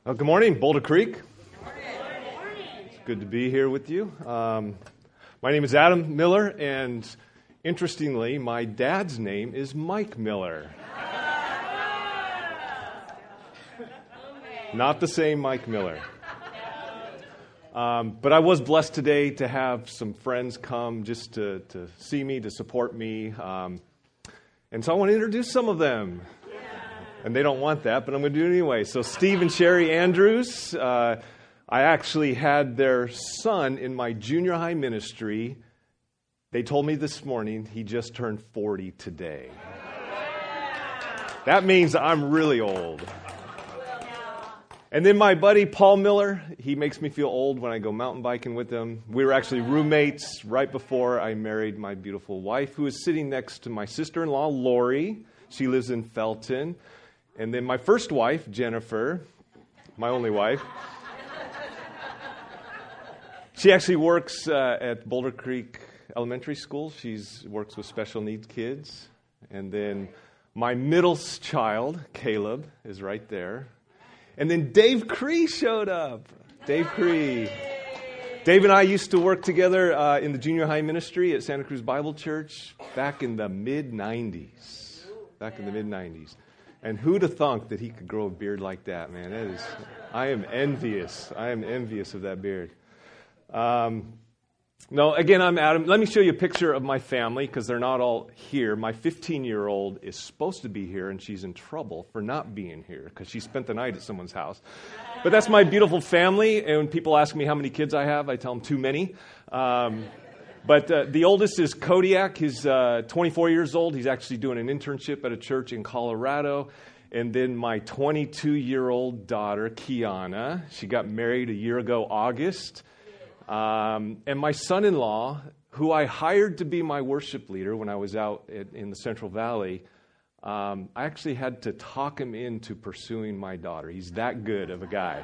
Good morning, Boulder Creek. It's good to be here with you. My name is Adam Miller, and interestingly, my dad's name is Mike Miller. Not the same Mike Miller. But I was blessed today to have some friends come just to see me, to support me. And so I want to introduce some of them. And they don't want that, but I'm going to do it anyway. So Steve and Sherry Andrews, I actually had their son in my junior high ministry. They told me this morning he just turned 40 today. That means I'm really old. And then my buddy Paul Miller, he makes me feel old when I go mountain biking with him. We were actually roommates right before I married my beautiful wife, who is sitting next to my sister-in-law, Lori. She lives in Felton. And then my first wife, Jennifer, my only wife, she actually works at Boulder Creek Elementary School. She works with special needs kids. And then my middle child, Caleb, is right there. And then Dave Cree showed up. Dave Cree. Dave and I used to work together in the junior high ministry at Santa Cruz Bible Church back in the mid-'90s. And who'd have thunk that he could grow a beard like that, man? I am envious. I am envious of that beard. No, again, I'm Adam. Let me show you a picture of my family because they're not all here. My 15-year-old is supposed to be here, and she's in trouble for not being here because she spent the night at someone's house. But that's my beautiful family, and when people ask me how many kids I have, I tell them too many. But the oldest is Kodiak. He's 24 years old. He's actually doing an internship at a church in Colorado. And then my 22-year-old daughter, Kiana. She got married a year ago, August. And my son-in-law, who I hired to be my worship leader when I was out in the Central Valley, I actually had to talk him into pursuing my daughter. He's that good of a guy.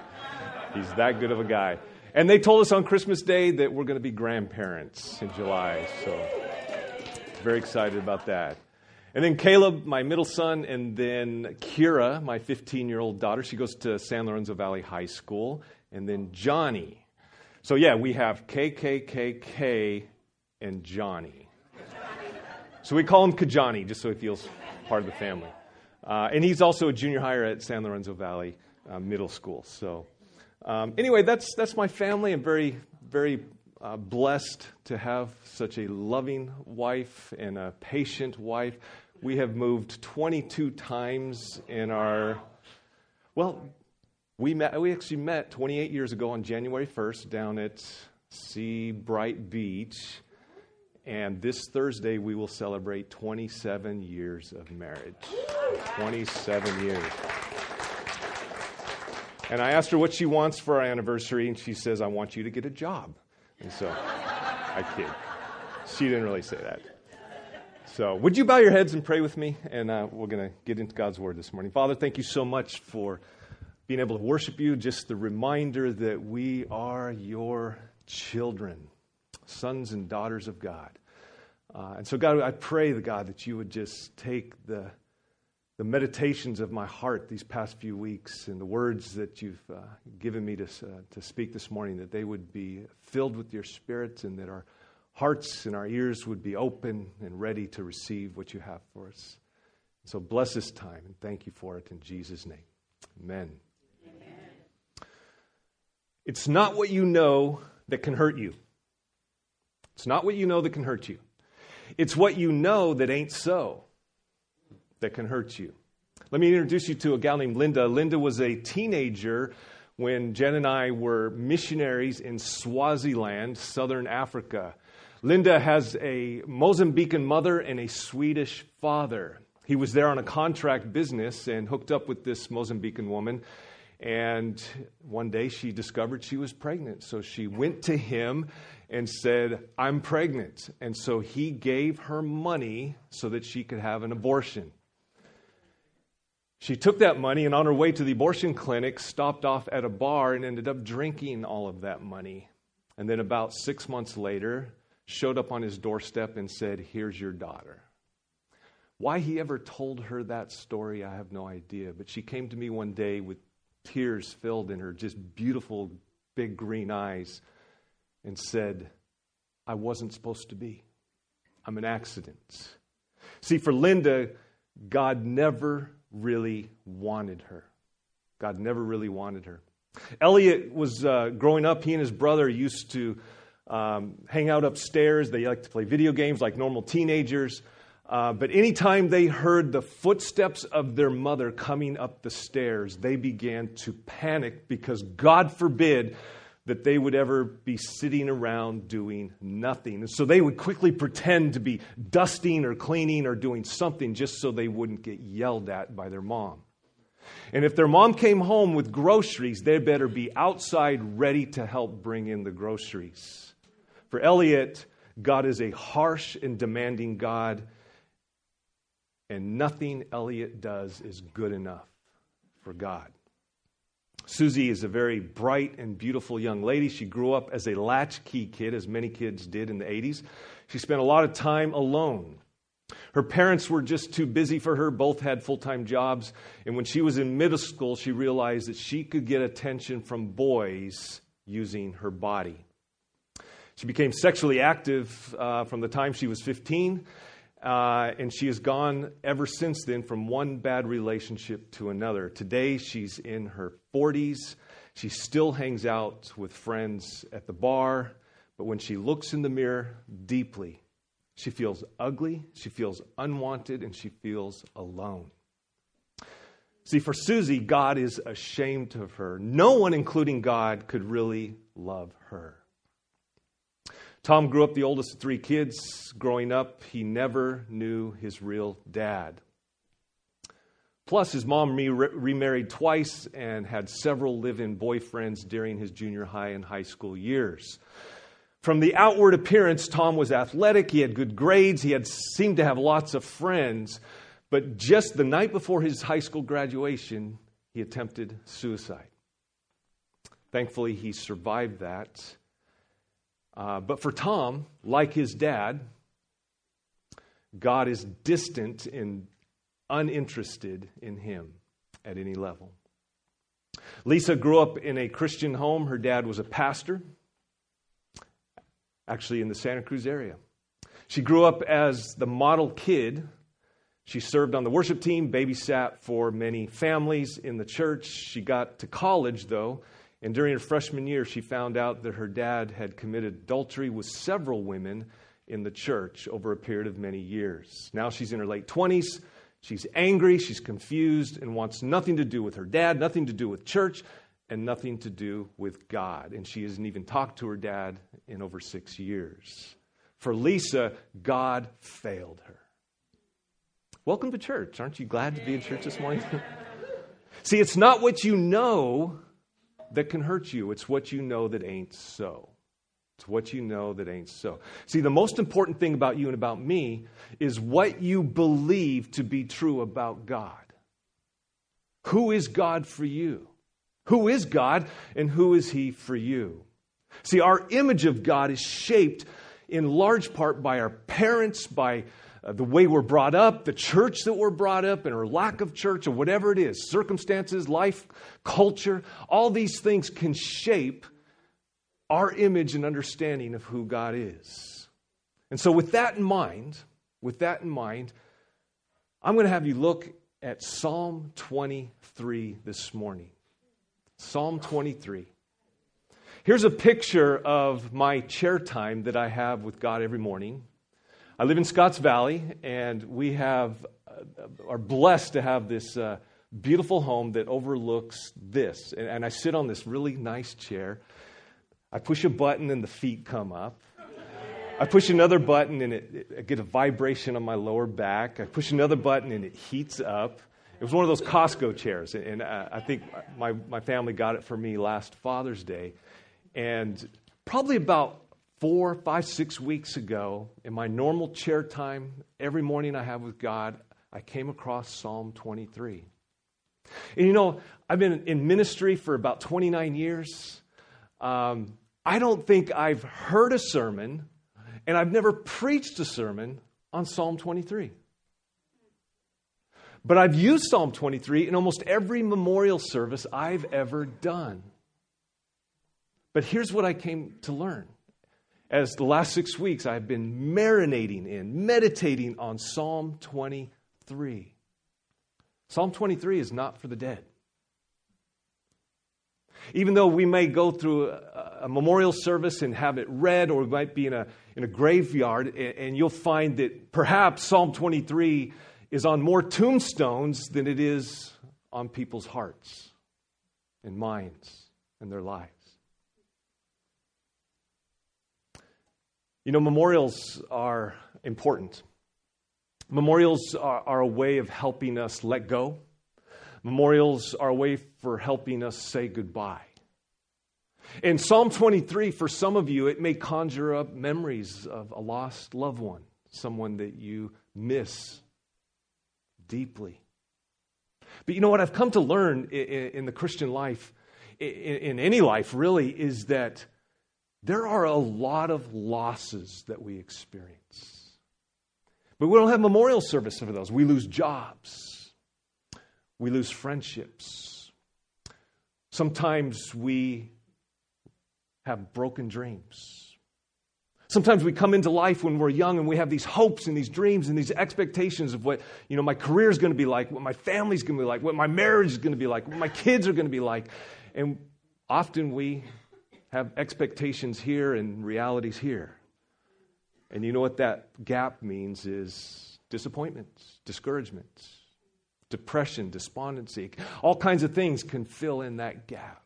And they told us on Christmas Day that we're going to be grandparents in July. So very excited about that. And then Caleb, my middle son, and then Kira, my 15-year-old daughter. She goes to San Lorenzo Valley High School. And then Johnny. So yeah, we have KKKK and Johnny. So we call him Kajani, just so he feels part of the family. And he's also a junior hire at San Lorenzo Valley Middle School. So anyway, that's my family. I'm very, very blessed to have such a loving wife and a patient wife. We have moved 22 times in our, we actually met 28 years ago on January 1st down at Sea Bright Beach. And this Thursday, we will celebrate 27 years of marriage. 27 years. And I asked her what she wants for our anniversary, and she says, I want you to get a job. And so, I kid. She didn't really say that. So, would you bow your heads and pray with me? And we're going to get into God's Word this morning. Father, thank you so much for being able to worship you. Just the reminder that we are your children, sons and daughters of God. And so, God, I pray, God, that you would just take the meditations of my heart these past few weeks and the words that you've given me to speak this morning, that they would be filled with your Spirit and that our hearts and our ears would be open and ready to receive what you have for us. So bless this time and thank you for it in Jesus' name. Amen. It's not what you know that can hurt you. It's not what you know that can hurt you. It's what you know that ain't so that can hurt you. Let me introduce you to a gal named Linda. Linda was a teenager when Jen and I were missionaries in Swaziland, southern Africa. Linda has a Mozambican mother and a Swedish father. He was there on a contract business and hooked up with this Mozambican woman. And one day she discovered she was pregnant. So she went to him and said, I'm pregnant. And so he gave her money so that she could have an abortion. She took that money and on her way to the abortion clinic, stopped off at a bar and ended up drinking all of that money. And then about 6 months later, showed up on his doorstep and said, here's your daughter. Why he ever told her that story, I have no idea. But she came to me one day with tears filled in her just beautiful, big green eyes, and said, I wasn't supposed to be. I'm an accident. See, for Linda, God never really wanted her. God never really wanted her. Elliot was growing up. He and his brother used to hang out upstairs. They liked to play video games like normal teenagers. But anytime they heard the footsteps of their mother coming up the stairs, they began to panic because God forbid that they would ever be sitting around doing nothing. And so they would quickly pretend to be dusting or cleaning or doing something just so they wouldn't get yelled at by their mom. And if their mom came home with groceries, they better be outside ready to help bring in the groceries. For Elliot, God is a harsh and demanding God, and nothing Elliot does is good enough for God. Susie is a very bright and beautiful young lady. She grew up as a latchkey kid, as many kids did in the 80s. She spent a lot of time alone. Her parents were just too busy for her. Both had full-time jobs. And when she was in middle school, she realized that she could get attention from boys using her body. She became sexually active from the time she was 15. And she has gone ever since then from one bad relationship to another. Today, she's in her 40s. She still hangs out with friends at the bar. But when she looks in the mirror deeply, she feels ugly, she feels unwanted, and she feels alone. See, for Susie, God is ashamed of her. No one, including God, could really love her. Tom grew up the oldest of three kids. Growing up, he never knew his real dad. Plus, his mom remarried twice and had several live-in boyfriends during his junior high and high school years. From the outward appearance, Tom was athletic, he had good grades, he seemed to have lots of friends, but just the night before his high school graduation, he attempted suicide. Thankfully, he survived that. But for Tom, like his dad, God is distant and uninterested in him at any level. Lisa grew up in a Christian home. Her dad was a pastor, actually in the Santa Cruz area. She grew up as the model kid. She served on the worship team, babysat for many families in the church. She got to college, though, and during her freshman year, she found out that her dad had committed adultery with several women in the church over a period of many years. Now she's in her late 20s. She's angry, she's confused, and wants nothing to do with her dad, nothing to do with church, and nothing to do with God. And she hasn't even talked to her dad in over 6 years. For Lisa, God failed her. Welcome to church. Aren't you glad to be in church this morning? See, it's not what you know that can hurt you. It's what you know that ain't so. It's what you know that ain't so. See, the most important thing about you and about me is what you believe to be true about God. Who is God for you? Who is God and who is He for you? See, our image of God is shaped in large part by our parents, by the way we're brought up, the church that we're brought up in, or lack of church, or whatever it is, circumstances, life, culture. All these things can shape our image and understanding of who God is. And so with that in mind, I'm going to have you look at Psalm 23 this morning. Psalm 23. Here's a picture of my chair time that I have with God every morning. I live in Scotts Valley, and we are blessed to have this beautiful home that overlooks this. And I sit on this really nice chair. I push a button and the feet come up. I push another button and I get a vibration on my lower back. I push another button and it heats up. It was one of those Costco chairs, and I think my family got it for me last Father's Day. And probably about 4, 5, 6 weeks ago, in my normal chair time, every morning I have with God, I came across Psalm 23. And you know, I've been in ministry for about 29 years. I don't think I've heard a sermon, and I've never preached a sermon on Psalm 23. But I've used Psalm 23 in almost every memorial service I've ever done. But here's what I came to learn. As the last 6 weeks, I've been meditating on Psalm 23. Psalm 23 is not for the dead. Even though we may go through a memorial service and have it read, or we might be in a graveyard, and you'll find that perhaps Psalm 23 is on more tombstones than it is on people's hearts and minds and their lives. You know, memorials are important. Memorials are a way of helping us let go. Memorials are a way for helping us say goodbye. In Psalm 23, for some of you, it may conjure up memories of a lost loved one, someone that you miss deeply. But you know what I've come to learn in the Christian life, in any life really, is that there are a lot of losses that we experience. But we don't have memorial service for those. We lose jobs. We lose friendships. Sometimes we have broken dreams. Sometimes we come into life when we're young and we have these hopes and these dreams and these expectations of what, my career is going to be like, what my family's going to be like, what my marriage is going to be like, what my kids are going to be like. And often we have expectations here and realities here. And you know what that gap means is disappointment, discouragement, depression, despondency. All kinds of things can fill in that gap.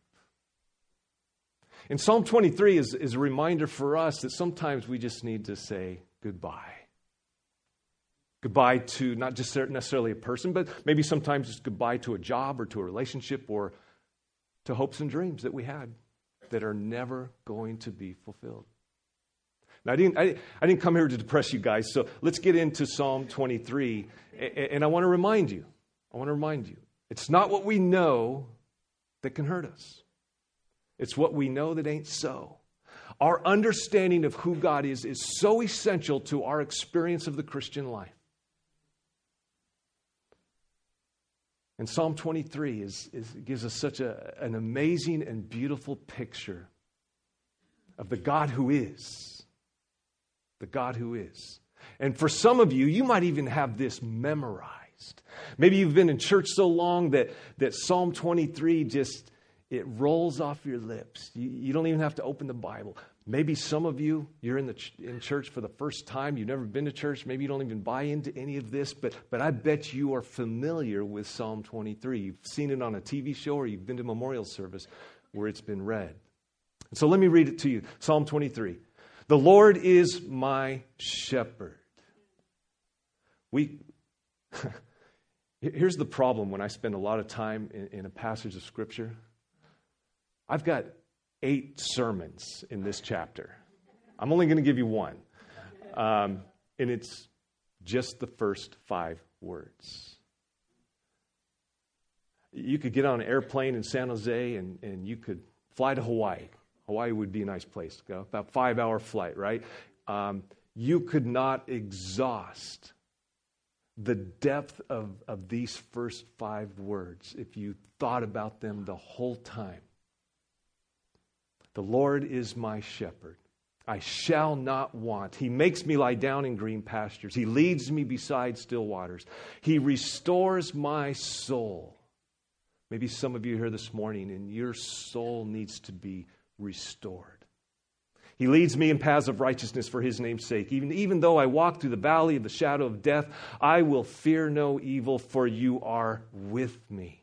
And Psalm 23 is a reminder for us that sometimes we just need to say goodbye. Goodbye to not just necessarily a person, but maybe sometimes it's goodbye to a job or to a relationship or to hopes and dreams that we had that are never going to be fulfilled. Now, I didn't come here to depress you guys, so let's get into Psalm 23. And I want to remind you, it's not what we know that can hurt us. It's what we know that ain't so. Our understanding of who God is so essential to our experience of the Christian life. And Psalm 23 gives us such an amazing and beautiful picture of the God who is. The God who is. And for some of you, you might even have this memorized. Maybe you've been in church so long that Psalm 23 it rolls off your lips. You don't even have to open the Bible. Maybe some of you, you're in church for the first time. You've never been to church. Maybe you don't even buy into any of this. But I bet you are familiar with Psalm 23. You've seen it on a TV show or you've been to memorial service where it's been read. So let me read it to you. Psalm 23. The Lord is my shepherd. Here's the problem when I spend a lot of time in a passage of Scripture. I've got 8 sermons in this chapter. I'm only going to give you one. And it's just the first 5 words. You could get on an airplane in San Jose and you could fly to Hawaii. Hawaii would be a nice place to go. About 5-hour flight, right? You could not exhaust the depth of these first 5 words if you thought about them the whole time. The Lord is my shepherd. I shall not want. He makes me lie down in green pastures. He leads me beside still waters. He restores my soul. Maybe some of you here this morning and your soul needs to be restored. He leads me in paths of righteousness for His name's sake. Even though I walk through the valley of the shadow of death, I will fear no evil, for you are with me.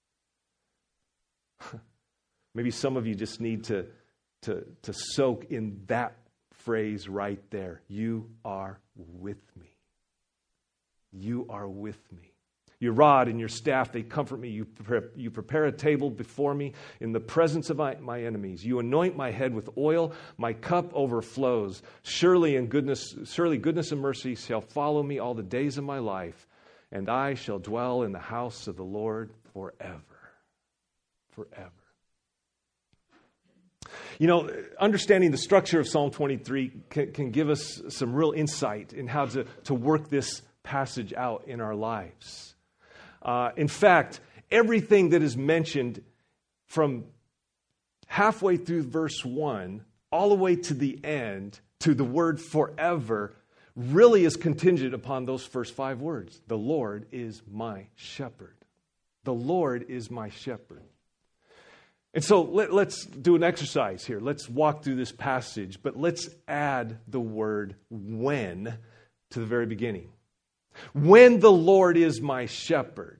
Maybe some of you just need to soak in that phrase right there. You are with me. You are with me. Your rod and your staff, they comfort me. You prepare a table before me in the presence of my enemies. You anoint my head with oil. My cup overflows. Surely goodness and mercy shall follow me all the days of my life, and I shall dwell in the house of the Lord forever. Forever. You know, understanding the structure of Psalm 23 can give us some real insight in how to work this passage out in our lives. In fact, everything that is mentioned from halfway through verse 1 all the way to the end, to the word forever, really is contingent upon those first 5 words. The Lord is my shepherd. The Lord is my shepherd. And so let's do an exercise here. Let's walk through this passage, but let's add the word when to the very beginning. When the Lord is my shepherd,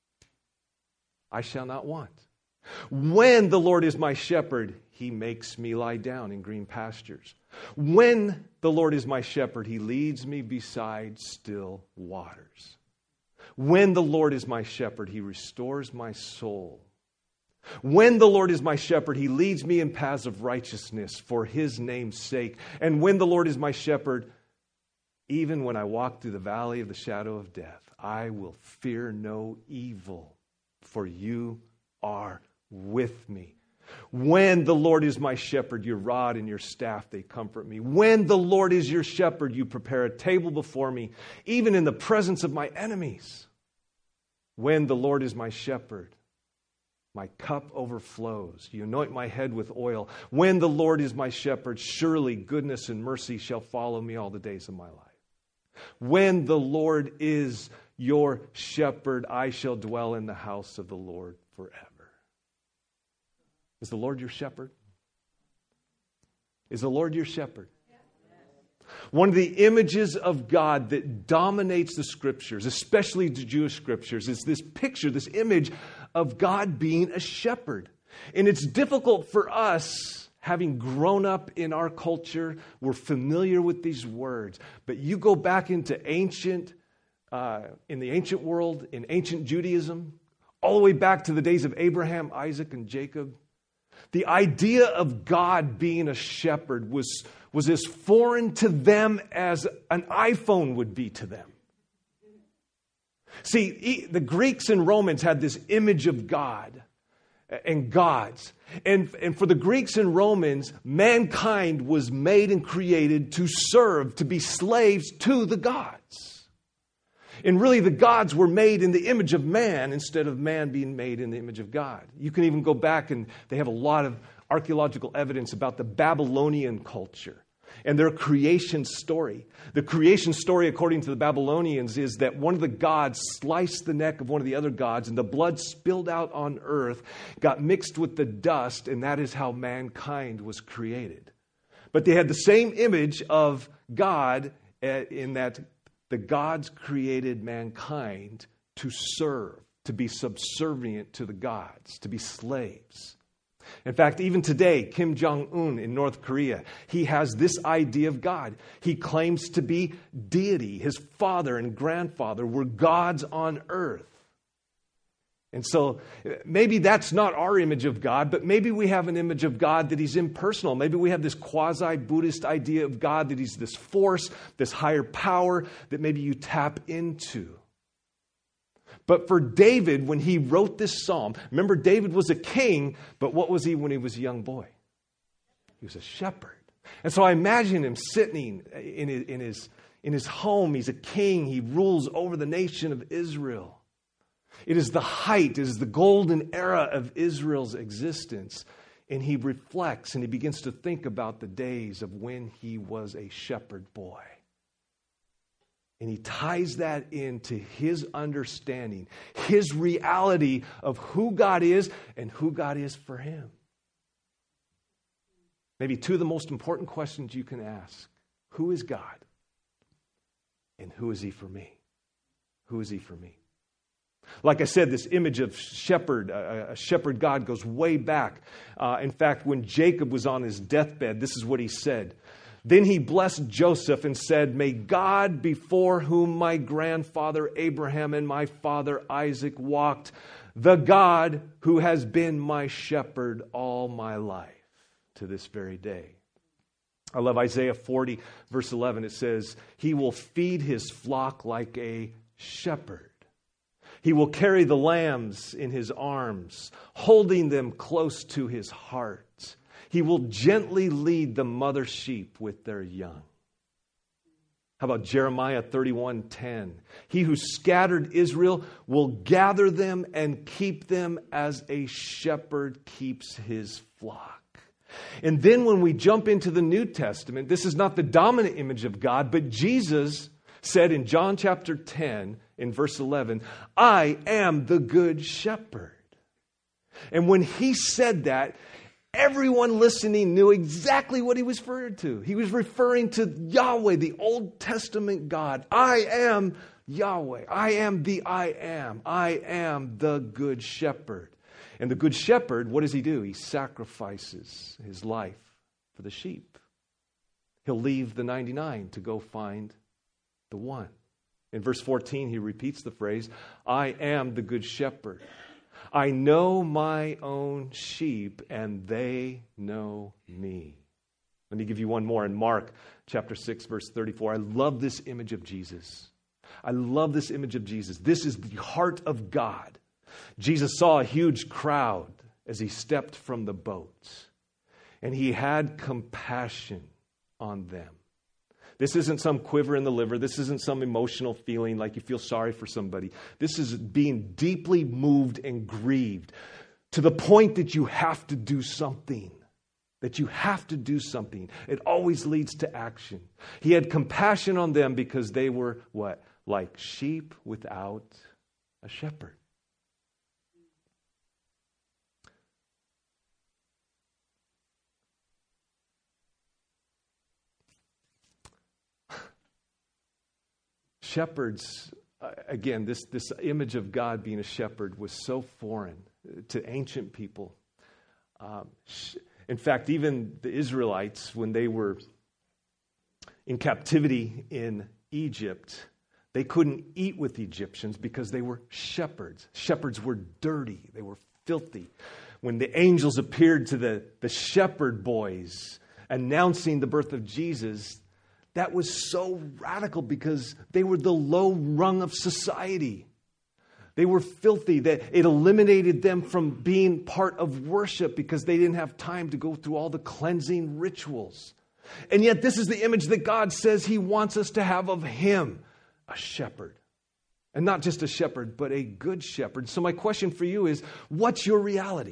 I shall not want. When the Lord is my shepherd, He makes me lie down in green pastures. When the Lord is my shepherd, He leads me beside still waters. When the Lord is my shepherd, He restores my soul. When the Lord is my shepherd, He leads me in paths of righteousness for His name's sake. And when the Lord is my shepherd, even when I walk through the valley of the shadow of death, I will fear no evil, for You are with me. When the Lord is my shepherd, Your rod and Your staff, they comfort me. When the Lord is your shepherd, You prepare a table before me, even in the presence of my enemies. When the Lord is my shepherd, my cup overflows. You anoint my head with oil. When the Lord is my shepherd, surely goodness and mercy shall follow me all the days of my life. When the Lord is your shepherd, I shall dwell in the house of the Lord forever. Is the Lord your shepherd? Is the Lord your shepherd? One of the images of God that dominates the Scriptures, especially the Jewish Scriptures, is this picture, this image of God being a shepherd. And it's difficult for us, having grown up in our culture, we're familiar with these words. But you go back into in the ancient world, in ancient Judaism, all the way back to the days of Abraham, Isaac, and Jacob, the idea of God being a shepherd was as foreign to them as an iPhone would be to them. See, the Greeks and Romans had this image of God and gods. And for the Greeks and Romans, mankind was made and created to serve, to be slaves to the gods. And really, the gods were made in the image of man instead of man being made in the image of God. You can even go back, and they have a lot of archaeological evidence about the Babylonian culture and their creation story. The creation story, according to the Babylonians, is that one of the gods sliced the neck of one of the other gods, and the blood spilled out on earth, got mixed with the dust, and that is how mankind was created. But they had the same image of God in that the gods created mankind to serve, to be subservient to the gods, to be slaves. In fact, even today, Kim Jong-un in North Korea, he has this idea of God. He claims to be deity. His father and grandfather were gods on earth. And so maybe that's not our image of God, but maybe we have an image of God that He's impersonal. Maybe we have this quasi-Buddhist idea of God, that He's this force, this higher power that maybe you tap into. But for David, when he wrote this psalm, remember, David was a king, but what was he when he was a young boy? He was a shepherd. And so I imagine him sitting in his home. He's a king. He rules over the nation of Israel. It is the height, it is the golden era of Israel's existence. And he reflects and he begins to think about the days of when he was a shepherd boy. And he ties that into his understanding, his reality of who God is and who God is for him. Maybe two of the most important questions you can ask. Who is God? And who is He for me? Who is He for me? Like I said, this image of shepherd, a shepherd God, goes way back. In fact, when Jacob was on his deathbed, this is what he said. Then he blessed Joseph and said, "May God, before whom my grandfather Abraham and my father Isaac walked, the God who has been my shepherd all my life to this very day." I love Isaiah 40, verse 11. It says, "He will feed His flock like a shepherd. He will carry the lambs in His arms, holding them close to His heart. He will gently lead the mother sheep with their young." How about Jeremiah 31:10? He who scattered Israel will gather them and keep them as a shepherd keeps his flock. And then when we jump into the New Testament, this is not the dominant image of God, but Jesus said in John chapter 10, in verse 11, I am the good shepherd. And when he said that, everyone listening knew exactly what he was referring to. He was referring to Yahweh, the Old Testament God. I am Yahweh. I am the I am. I am the good shepherd. And the good shepherd, what does he do? He sacrifices his life for the sheep. He'll leave the 99 to go find the one. In verse 14, he repeats the phrase, I am the good shepherd. I know my own sheep, and they know me. Let me give you one more in Mark chapter 6, verse 34. I love this image of Jesus. I love this image of Jesus. This is the heart of God. Jesus saw a huge crowd as he stepped from the boat, and he had compassion on them. This isn't some quiver in the liver. This isn't some emotional feeling like you feel sorry for somebody. This is being deeply moved and grieved to the point that you have to do something. That you have to do something. It always leads to action. He had compassion on them because they were what? Like sheep without a shepherd. Shepherds, again, this image of God being a shepherd was so foreign to ancient people. In fact, even the Israelites, when they were in captivity in Egypt, they couldn't eat with the Egyptians because they were shepherds. Shepherds were dirty. They were filthy. When the angels appeared to the shepherd boys announcing the birth of Jesus, that was so radical because they were the low rung of society. They were filthy. That it eliminated them from being part of worship because they didn't have time to go through all the cleansing rituals. And yet this is the image that God says he wants us to have of him, a shepherd. And not just a shepherd, but a good shepherd. So my question for you is, what's your reality?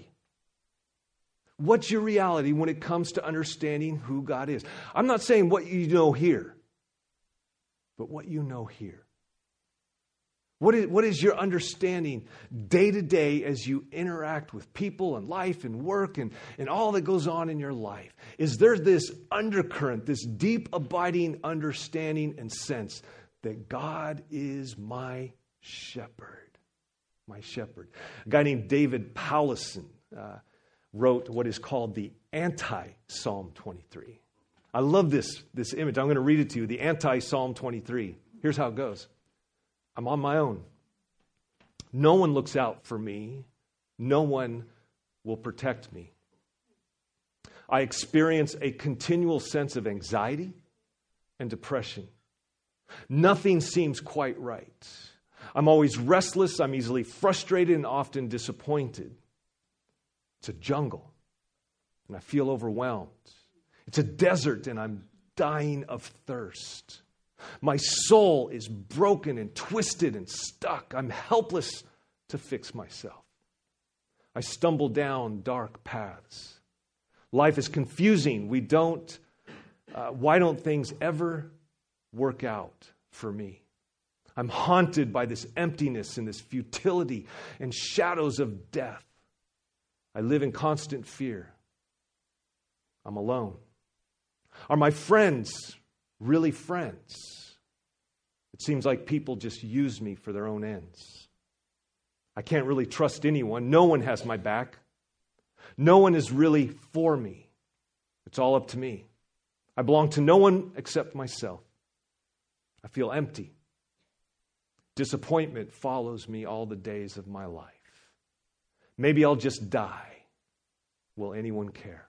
What's your reality when it comes to understanding who God is? I'm not saying what you know here, but what you know here. What is your understanding day to day as you interact with people and life and work and all that goes on in your life? Is there this undercurrent, this deep abiding understanding and sense that God is my shepherd? My shepherd. A guy named David Powlison wrote what is called the anti-Psalm 23. I love this image. I'm going to read it to you. The anti-Psalm 23. Here's how it goes. I'm on my own. No one looks out for me. No one will protect me. I experience a continual sense of anxiety and depression. Nothing seems quite right. I'm always restless. I'm easily frustrated and often disappointed. It's a jungle, and I feel overwhelmed. It's a desert, and I'm dying of thirst. My soul is broken and twisted and stuck. I'm helpless to fix myself. I stumble down dark paths. Life is confusing. Why don't things ever work out for me? I'm haunted by this emptiness and this futility and shadows of death. I live in constant fear. I'm alone. Are my friends really friends? It seems like people just use me for their own ends. I can't really trust anyone. No one has my back. No one is really for me. It's all up to me. I belong to no one except myself. I feel empty. Disappointment follows me all the days of my life. Maybe I'll just die. Will anyone care?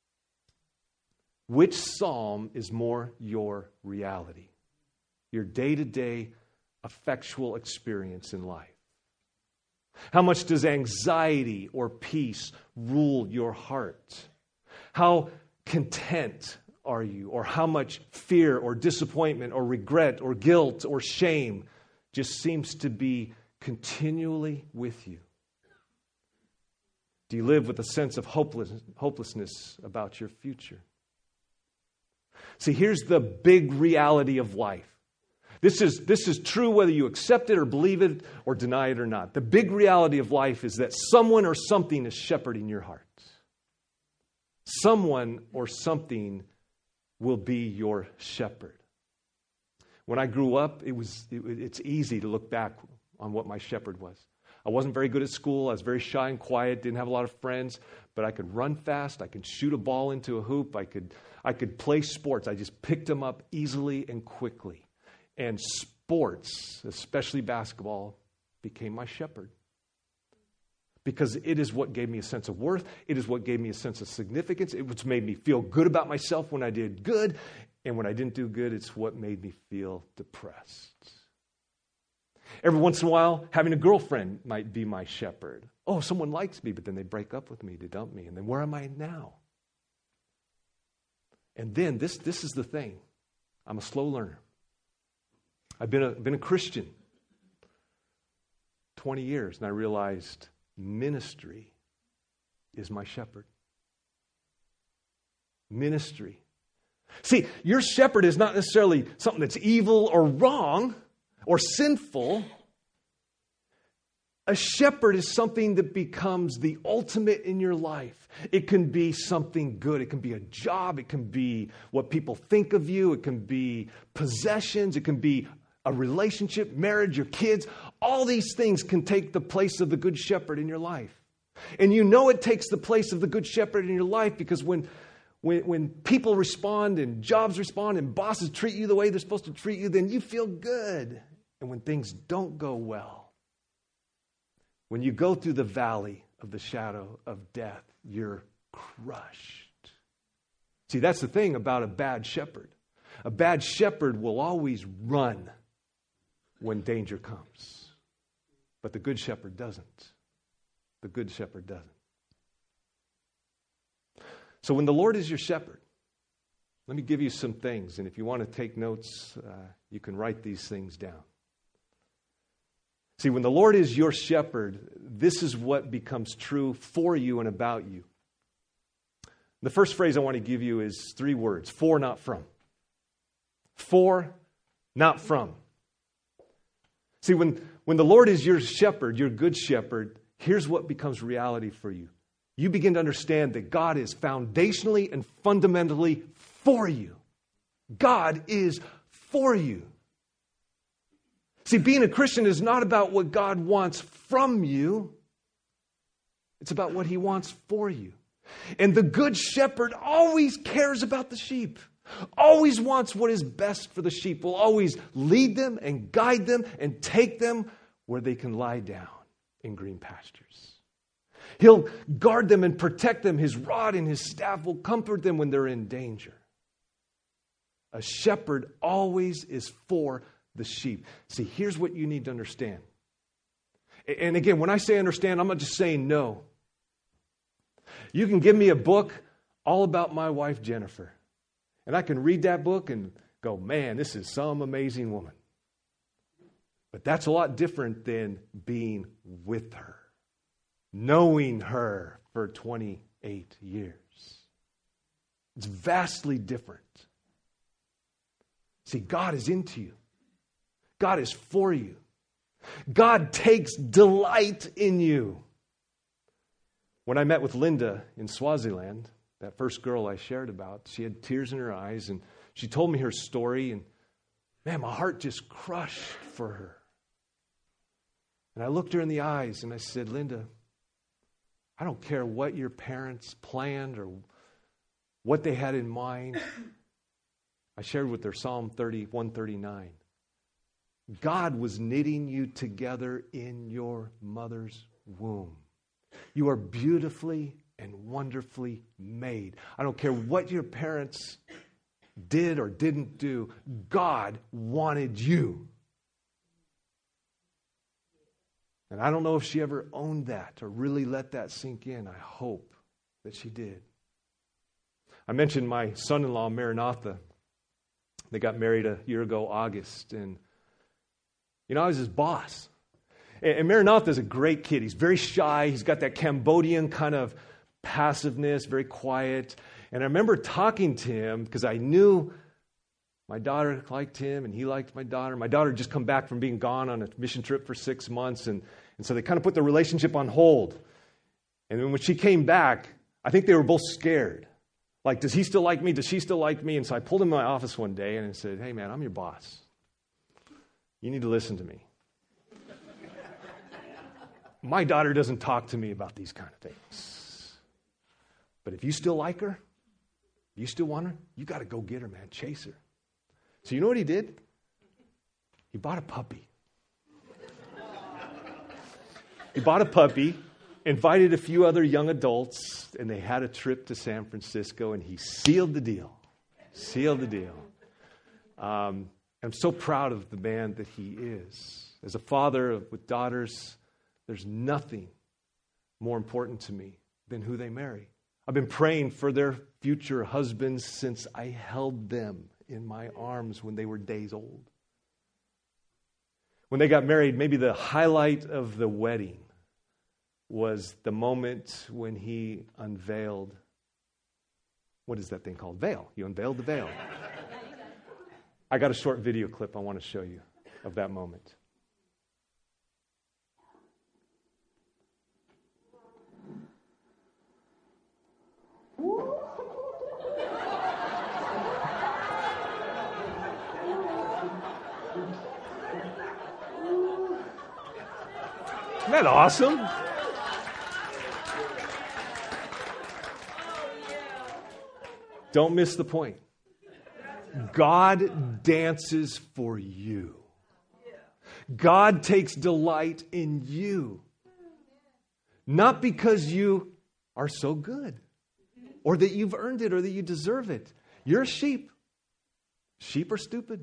Which psalm is more your reality? Your day-to-day effectual experience in life? How much does anxiety or peace rule your heart? How content are you? Or how much fear or disappointment or regret or guilt or shame just seems to be continually with you? Do you live with a sense of hopelessness about your future? See, here's the big reality of life. This is true whether you accept it or believe it or deny it or not. The big reality of life is that someone or something is shepherding your heart. Someone or something will be your shepherd. When I grew up, it's easy to look back on what my shepherd was. I wasn't very good at school. I was very shy and quiet, didn't have a lot of friends, but I could run fast. I could shoot a ball into a hoop. I could play sports. I just picked them up easily and quickly. And sports, especially basketball, became my shepherd. Because it is what gave me a sense of worth. It is what gave me a sense of significance. It was made me feel good about myself when I did good. And when I didn't do good, it's what made me feel depressed. Every once in a while, having a girlfriend might be my shepherd. Oh, someone likes me, but then they break up with me, they dump me. And then where am I now? And then this is the thing. I'm a slow learner. I've been a Christian 20 years, and I realized ministry is my shepherd. Ministry. See, your shepherd is not necessarily something that's evil or wrong or sinful. A shepherd is something that becomes the ultimate in your life. It can be something good. It can be a job. It can be what people think of you. It can be possessions. It can be a relationship, marriage, your kids. All these things can take the place of the good shepherd in your life. And you know it takes the place of the good shepherd in your life because when people respond and jobs respond and bosses treat you the way they're supposed to treat you, then you feel good. And when things don't go well, when you go through the valley of the shadow of death, you're crushed. See, that's the thing about a bad shepherd. A bad shepherd will always run when danger comes. But the good shepherd doesn't. The good shepherd doesn't. So when the Lord is your shepherd, let me give you some things. And if you want to take notes, you can write these things down. See, when the Lord is your shepherd, this is what becomes true for you and about you. The first phrase I want to give you is 3 words. For, not from. For, not from. See, when the Lord is your shepherd, your good shepherd, here's what becomes reality for you. You begin to understand that God is foundationally and fundamentally for you. God is for you. See, being a Christian is not about what God wants from you. It's about what He wants for you. And the good shepherd always cares about the sheep. Always wants what is best for the sheep. Will always lead them and guide them and take them where they can lie down in green pastures. He'll guard them and protect them. His rod and His staff will comfort them when they're in danger. A shepherd always is for the sheep. See, here's what you need to understand. And again, when I say understand, I'm not just saying no. You can give me a book all about my wife, Jennifer. And I can read that book and go, man, this is some amazing woman. But that's a lot different than being with her, knowing her for 28 years. It's vastly different. See, God is into you. God is for you. God takes delight in you. When I met with Linda in Swaziland, that first girl I shared about, she had tears in her eyes, and she told me her story, and man, my heart just crushed for her. And I looked her in the eyes, and I said, Linda, I don't care what your parents planned or what they had in mind. I shared with her Psalm 139. God was knitting you together in your mother's womb. You are beautifully and wonderfully made. I don't care what your parents did or didn't do. God wanted you. And I don't know if she ever owned that or really let that sink in. I hope that she did. I mentioned my son-in-law, Maranatha. They got married a year ago, August. And, I was his boss. And Maranatha is a great kid. He's very shy. He's got that Cambodian kind of passiveness, very quiet. And I remember talking to him because I knew my daughter liked him and he liked my daughter. My daughter had just come back from being gone on a mission trip for 6 months. And so they kind of put the relationship on hold. And then when she came back, I think they were both scared. Like, does he still like me? Does she still like me? And so I pulled him in my office one day and I said, hey, man, I'm your boss. You need to listen to me. My daughter doesn't talk to me about these kind of things. But if you still like her, you still want her, you got to go get her, man. Chase her. So you know what he did? He bought a puppy. He bought a puppy, invited a few other young adults, and they had a trip to San Francisco, and he sealed the deal. Sealed the deal. I'm so proud of the man that he is. As a father with daughters, there's nothing more important to me than who they marry. I've been praying for their future husbands since I held them in my arms when they were days old. When they got married, maybe the highlight of the wedding was the moment when he unveiled, what is that thing called? Veil. You unveiled the veil. I got a short video clip I want to show you of that moment. Isn't that awesome? Don't miss the point. God dances for you. God takes delight in you. Not because you are so good or that you've earned it or that you deserve it. You're a sheep. Sheep are stupid.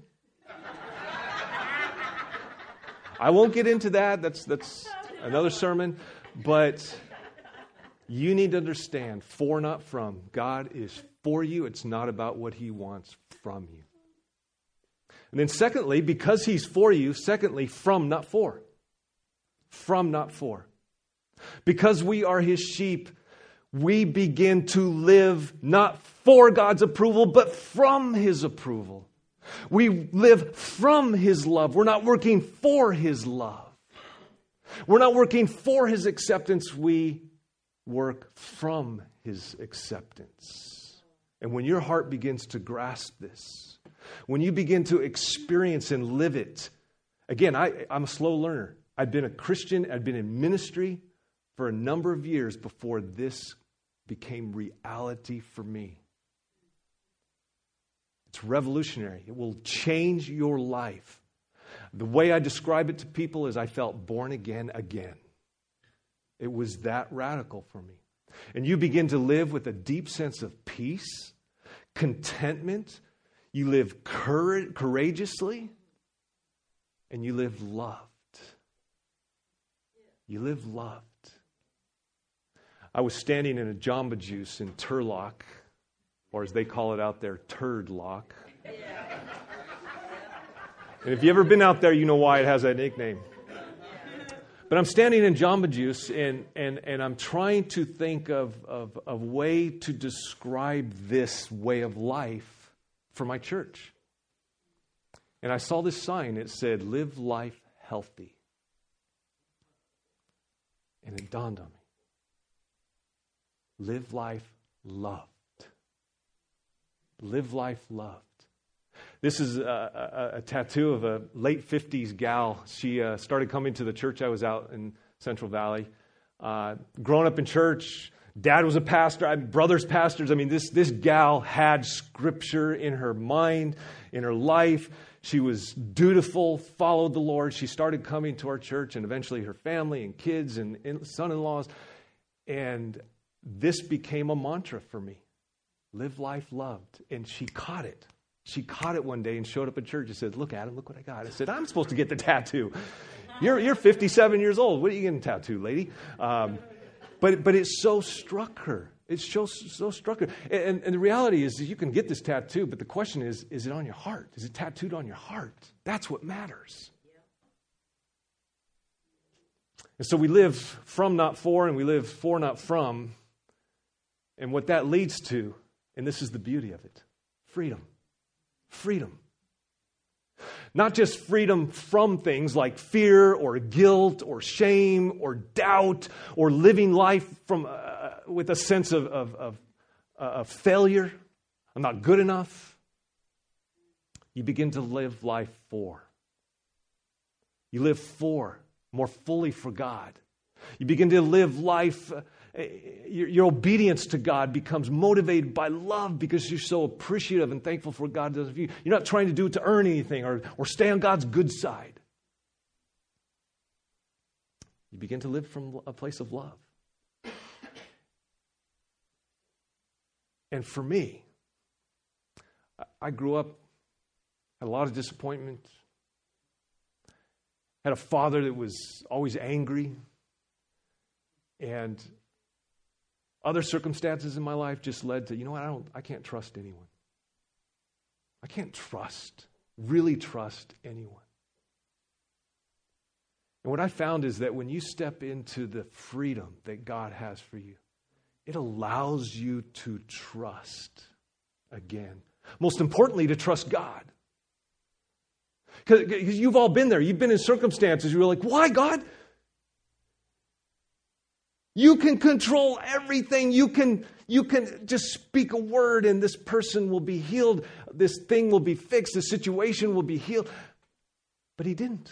I won't get into that. That's another sermon. But you need to understand, for not from. God is for you. It's not about what he wants from you. And then secondly, because he's for you, secondly, from, not for. From, not for. Because we are his sheep, we begin to live not for God's approval, but from his approval. We live from his love. We're not working for his love. We're not working for his acceptance. We work from his acceptance. And when your heart begins to grasp this, when you begin to experience and live it, again, I'm a slow learner. I've been a Christian. I've been in ministry for a number of years before this became reality for me. It's revolutionary. It will change your life. The way I describe it to people is I felt born again. It was that radical for me. And you begin to live with a deep sense of peace, contentment. You live courageously, and you live loved. You live loved. I was standing in a Jamba Juice in Turlock, or as they call it out there, Turd Lock. And if you've ever been out there, you know why it has that nickname. But I'm standing in Jamba Juice, and I'm trying to think of a way to describe this way of life for my church. And I saw this sign. It said, "Live life healthy." And it dawned on me. Live life loved. Live life loved. This is a tattoo of a late 50s gal. She started coming to the church. I was out in Central Valley. Growing up in church, dad was a pastor, brothers pastors. I mean, this gal had Scripture in her mind, in her life. She was dutiful, followed the Lord. She started coming to our church, and eventually her family and kids and son-in-laws. And this became a mantra for me. Live life loved. And she caught it. She caught it one day and showed up at church and said, "Look, Adam, look what I got." I said, "I'm supposed to get the tattoo. You're 57 years old. What are you getting a tattoo, lady?" But it so struck her. It's so structured. And the reality is that you can get this tattoo, but the question is it on your heart? Is it tattooed on your heart? That's what matters. And so we live from, not for, and we live for, not from. And what that leads to, and this is the beauty of it, freedom. Freedom. Not just freedom from things like fear or guilt or shame or doubt or living life from with a sense of failure. I'm not good enough. You begin to live life for. You live for, more fully for God. You begin to live life. Your obedience to God becomes motivated by love because you're so appreciative and thankful for what God does for you. You're not trying to do it to earn anything or stay on God's good side. You begin to live from a place of love. And for me, I grew up, had a lot of disappointment, had a father that was always angry, and other circumstances in my life just led to, I can't trust anyone. I can't really trust anyone. And what I found is that when you step into the freedom that God has for you, it allows you to trust again. Most importantly, to trust God. Because you've all been there. You've been in circumstances where you're like, why, God? You can control everything. You can just speak a word and this person will be healed. This thing will be fixed. The situation will be healed. But he didn't.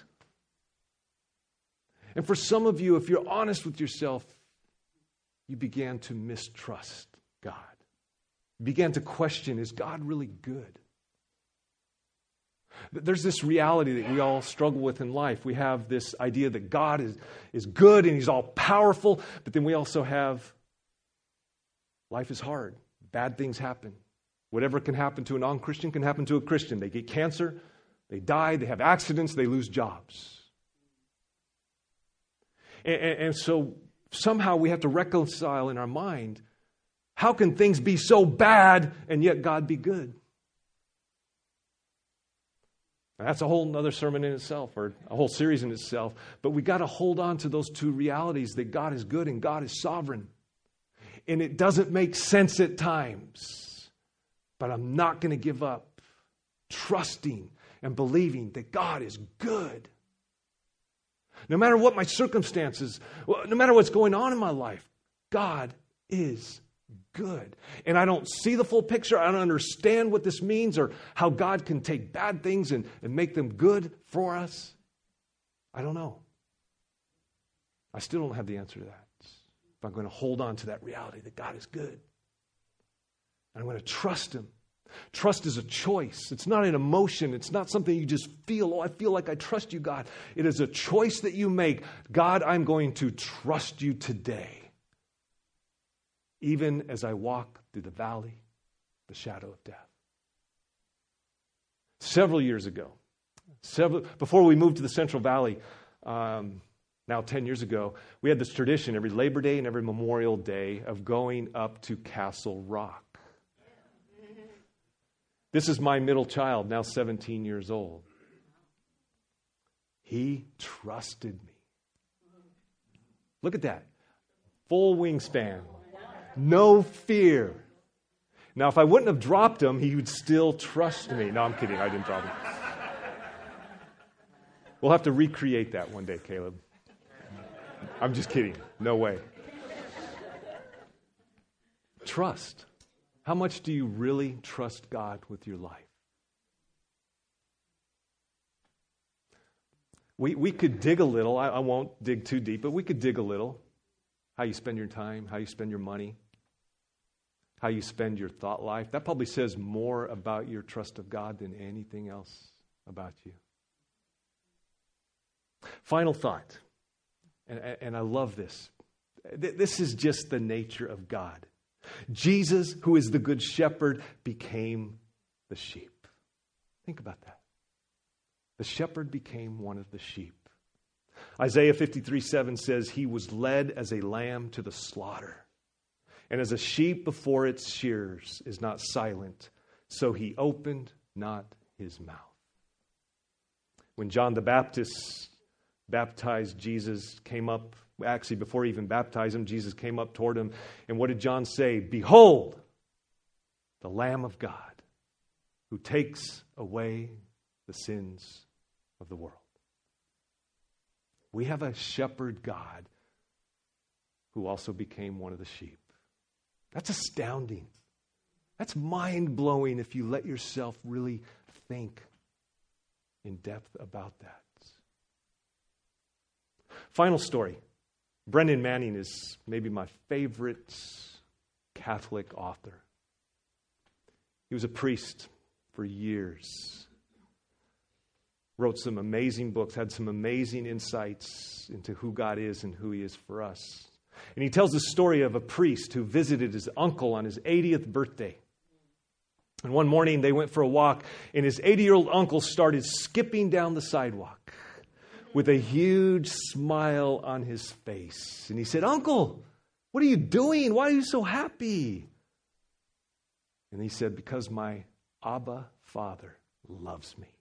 And for some of you, if you're honest with yourself, you began to mistrust God. You began to question, is God really good? There's this reality that we all struggle with in life. We have this idea that God is good and He's all powerful, but then we also have life is hard. Bad things happen. Whatever can happen to a non-Christian can happen to a Christian. They get cancer, they die, they have accidents, they lose jobs. And so somehow we have to reconcile in our mind, how can things be so bad and yet God be good? And that's a whole other sermon in itself, or a whole series in itself. But we got to hold on to those two realities, that God is good and God is sovereign. And it doesn't make sense at times. But I'm not going to give up trusting and believing that God is good. No matter what my circumstances, no matter what's going on in my life, God is good. And I don't see the full picture. I don't understand what this means or how God can take bad things and make them good for us. I don't know. I still don't have the answer to that. But I'm going to hold on to that reality that God is good. And I'm going to trust Him. Trust is a choice. It's not an emotion. It's not something you just feel, I feel like I trust you, God. It is a choice that you make. God, I'm going to trust you today. Even as I walk through the valley, the shadow of death. Several years ago, before we moved to the Central Valley, now 10 years ago, we had this tradition every Labor Day and every Memorial Day of going up to Castle Rock. This is my middle child, now 17 years old. He trusted me. Look at that. Full wingspan. No fear. Now, if I wouldn't have dropped him, he would still trust me. No, I'm kidding. I didn't drop him. We'll have to recreate that one day, Caleb. I'm just kidding. No way. Trust. How much do you really trust God with your life? We could dig a little. I won't dig too deep, but we could dig a little. How you spend your time, how you spend your money, how you spend your thought life. That probably says more about your trust of God than anything else about you. Final thought, and I love this. This is just the nature of God. Jesus, who is the good shepherd, became the sheep. Think about that. The shepherd became one of the sheep. Isaiah 53:7 says, He was led as a lamb to the slaughter, And as a sheep before its shearers is not silent, so he opened not his mouth. When John the Baptist baptized Jesus, came up, actually before he even baptized him, Jesus came up toward him. And what did John say? Behold, the Lamb of God who takes away the sins of the world. We have a shepherd God who also became one of the sheep. That's astounding. That's mind-blowing if you let yourself really think in depth about that. Final story. Brennan Manning is maybe my favorite Catholic author. He was a priest for years. Wrote some amazing books, had some amazing insights into who God is and who He is for us. And he tells the story of a priest who visited his uncle on his 80th birthday. And one morning they went for a walk, and his 80-year-old uncle started skipping down the sidewalk with a huge smile on his face. And he said, "Uncle, what are you doing? Why are you so happy?" And he said, "Because my Abba Father loves me.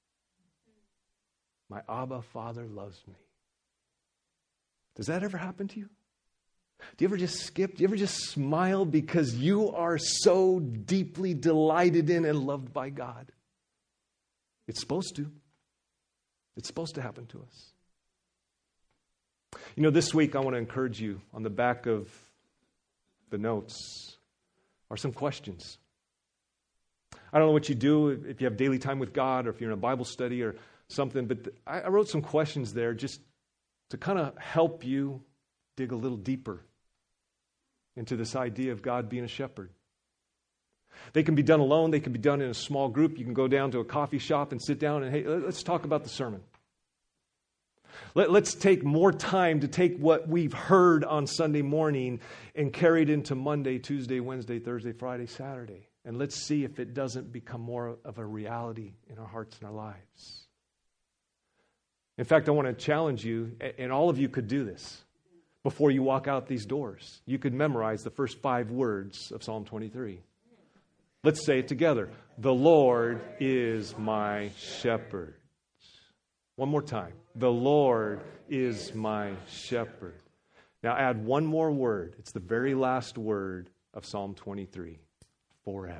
My Abba Father loves me." Does that ever happen to you? Do you ever just skip? Do you ever just smile because you are so deeply delighted in and loved by God? It's supposed to. It's supposed to happen to us. You know, this week I want to encourage you, on the back of the notes are some questions. I don't know what you do, if you have daily time with God or if you're in a Bible study or something, but I wrote some questions there just to kind of help you dig a little deeper into this idea of God being a shepherd. They can be done alone. They can be done in a small group. You can go down to a coffee shop and sit down and, hey, let's talk about the sermon. Let's take more time to take what we've heard on Sunday morning and carry it into Monday, Tuesday, Wednesday, Thursday, Friday, Saturday. And let's see if it doesn't become more of a reality in our hearts and our lives. In fact, I want to challenge you, and all of you could do this before you walk out these doors. You could memorize the first 5 words of Psalm 23. Let's say it together. The Lord is my shepherd. One more time. The Lord is my shepherd. Now add one more word. It's the very last word of Psalm 23. Forever.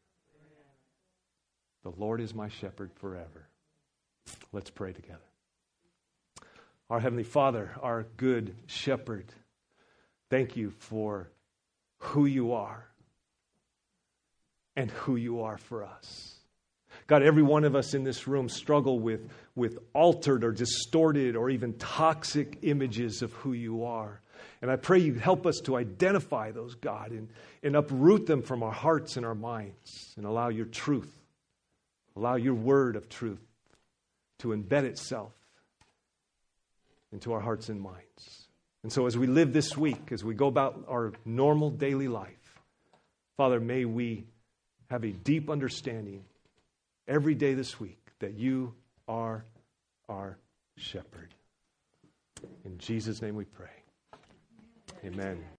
The Lord is my shepherd forever. Let's pray together. Our Heavenly Father, our good shepherd, thank you for who you are and who you are for us. God, every one of us in this room struggle with altered or distorted or even toxic images of who you are. And I pray you help us to identify those, God, and uproot them from our hearts and our minds and allow your truth, allow your word of truth to embed itself into our hearts and minds. And so as we live this week, as we go about our normal daily life, Father, may we have a deep understanding every day this week that you are our shepherd. In Jesus' name we pray. Amen.